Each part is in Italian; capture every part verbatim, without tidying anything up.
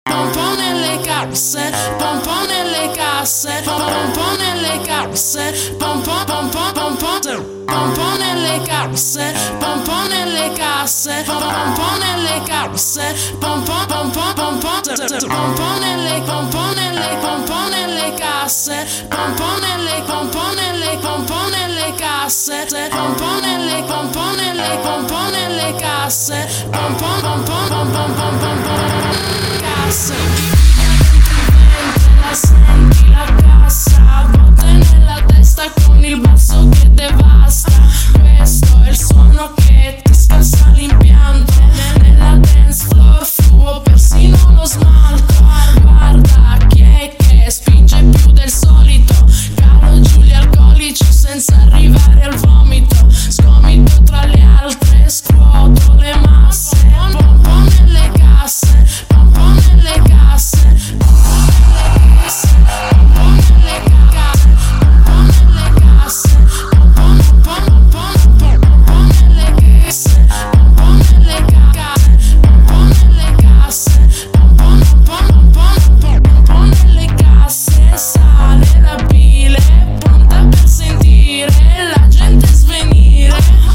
Pompo nelle casse, pompo nelle casse, pompo nelle casse, pompo pompo pompo pompo nelle casse, pompo nelle casse, pompo nelle casse, pompo pompo pompo pompo nelle pompo nelle pompo nelle casse, pompo nelle pompo nelle pompo nelle casse, pompo nelle pompo nelle pompo nelle casse, pompo pompo pompo pompo casse. La senti la cassa, botte nella testa con il basso che devasta. Questo è il suono che ti scassa l'impianto. Nella dance floor fluo persino lo smalto. Guarda chi è che spinge più del solito. Calo giù gli alcolici senza arrivare al vomito. Sgomito tra le altre, scuoto le masse. Pompo nelle casse, pompo nelle casse, pompo nelle casse, pompo nelle casse, pompo nelle casse, pompo pompo pompo nelle casse, pompo nelle casse, pompo nelle casse, pompo pompo pompo nelle casse. Sale la bile, pronta per sentire la gente svenire.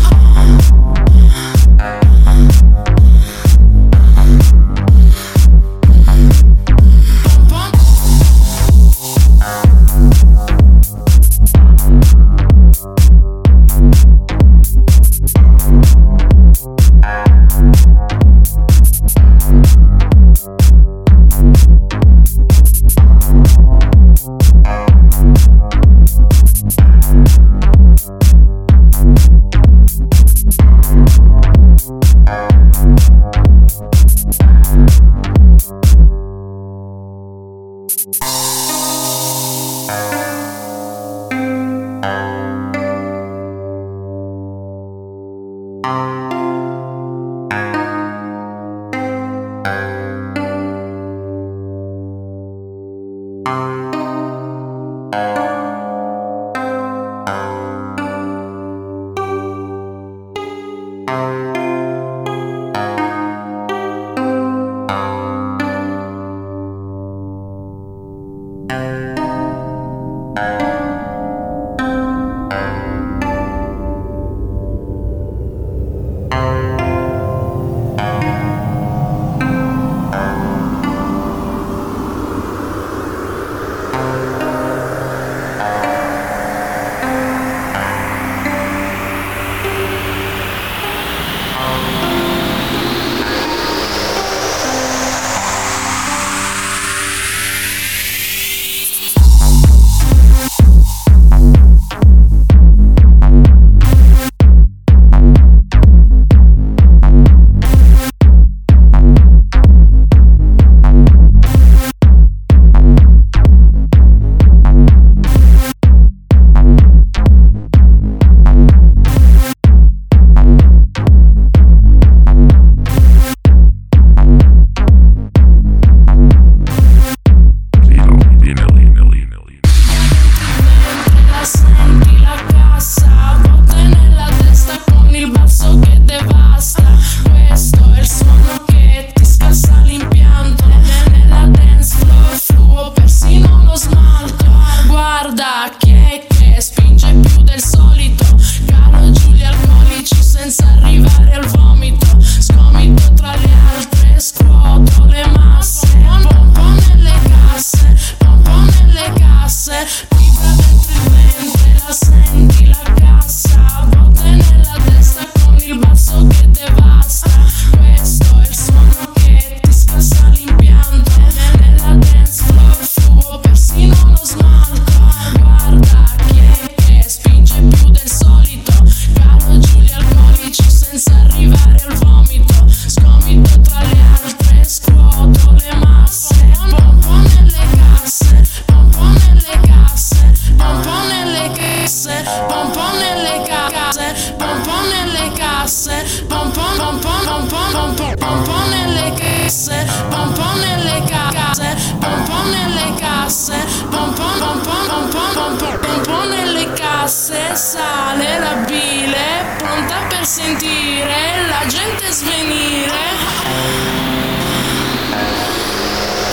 Se sale la bile, pronta per sentire la gente svenire.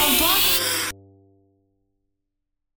un po'.